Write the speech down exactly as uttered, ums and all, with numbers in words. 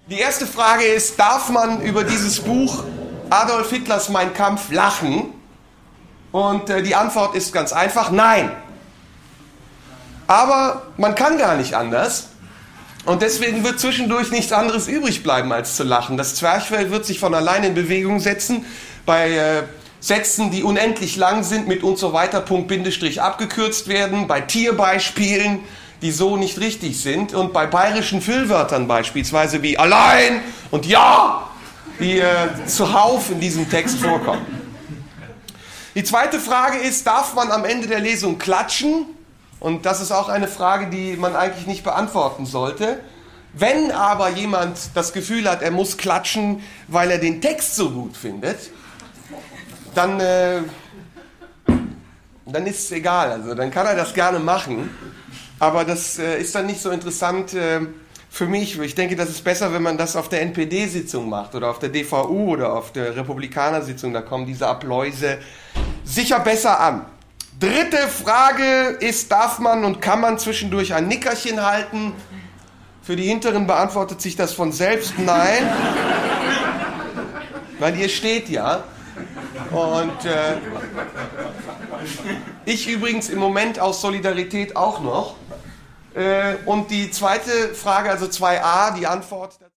Die erste Frage ist, darf man über dieses Buch Adolf Hitlers Mein Kampf lachen? Und äh, die Antwort ist ganz einfach, nein. Aber man kann gar nicht anders. Und deswegen wird zwischendurch nichts anderes übrig bleiben, als zu lachen. Das Zwerchfell wird sich von allein in Bewegung setzen. Bei äh, Sätzen, die unendlich lang sind, mit und so weiter, Punkt, Bindestrich abgekürzt werden. Bei Tierbeispielen, die so nicht richtig sind. Und bei bayerischen Füllwörtern beispielsweise wie allein und ja, die äh, zuhauf in diesem Text vorkommen. Die zweite Frage ist, darf man am Ende der Lesung klatschen? Und das ist auch eine Frage, die man eigentlich nicht beantworten sollte. Wenn aber jemand das Gefühl hat, er muss klatschen, weil er den Text so gut findet, dann, äh, dann ist es egal. Also dann kann er das gerne machen. Aber das äh, ist dann nicht so interessant äh, für mich. Ich denke, das ist besser, wenn man das auf der N P D-Sitzung macht oder auf der D V U oder auf der Republikaner-Sitzung. Da kommen diese Appläuse sicher besser an. Dritte Frage ist, darf man und kann man zwischendurch ein Nickerchen halten? Für die Hinteren beantwortet sich das von selbst, nein. Weil ihr steht ja. Und äh, ich übrigens im Moment aus Solidarität auch noch. Äh, und die zweite Frage, also zwei a, die Antwort...